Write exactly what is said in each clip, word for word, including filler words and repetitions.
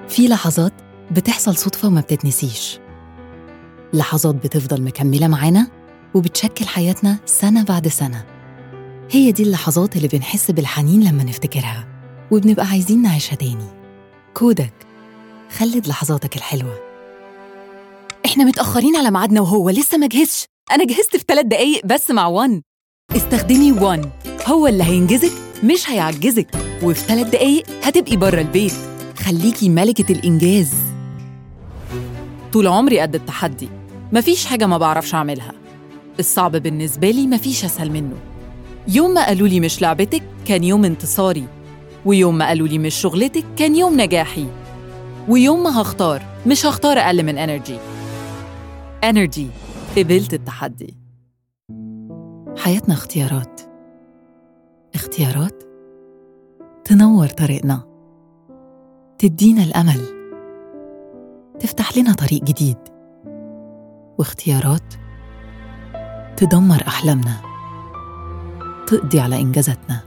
في لحظات بتحصل صدفة وما بتتنسيش، لحظات بتفضل مكملة معانا وبتشكل حياتنا سنة بعد سنة. هي دي اللحظات اللي بنحس بالحنين لما نفتكرها وبنبقى عايزين نعيشها تاني. كودك، خلد لحظاتك الحلوة. إحنا متأخرين على ميعادنا وهو لسه ما جهزش. أنا جهزت في ثلاث دقايق بس مع وان. استخدمي وان، هو اللي هينجزك مش هيعجزك، وفي ثلاث دقايق هتبقي بره البيت. خليكي ملكة الإنجاز. طول عمري قد التحدي، مفيش حاجة ما بعرفش أعملها. الصعب بالنسبة لي مفيش أسهل منه. يوم ما قالوا لي مش لعبتك كان يوم انتصاري، ويوم ما قالوا لي مش شغلتك كان يوم نجاحي، ويوم ما هختار مش هختار أقل من انرجي. انرجي، قبلت التحدي. حياتنا اختيارات، اختيارات تنور طريقنا، تدينا الأمل، تفتح لنا طريق جديد، واختيارات تدمر أحلامنا، تقضي على إنجازاتنا،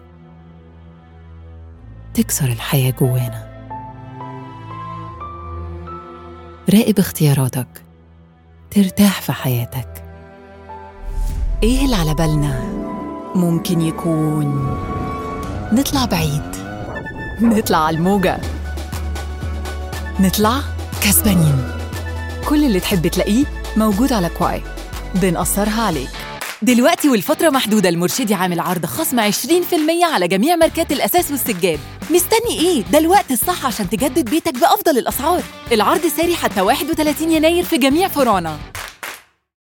تكسر الحياة جوانا. راقب اختياراتك، ترتاح في حياتك. إيه اللي على بالنا؟ ممكن يكون نطلع بعيد، نطلع على الموجة، نطلع كسبانين. كل اللي تحب تلاقيه موجود على كواي، بنقصرها عليك. دلوقتي والفترة محدودة المرشدي عامل عرض خصم عشرين بالمية على جميع ماركات الأساس والسجاد. مستني إيه؟ ده الوقت الصح عشان تجدد بيتك بأفضل الأسعار. العرض ساري حتى واحد وثلاثين يناير في جميع فروعنا.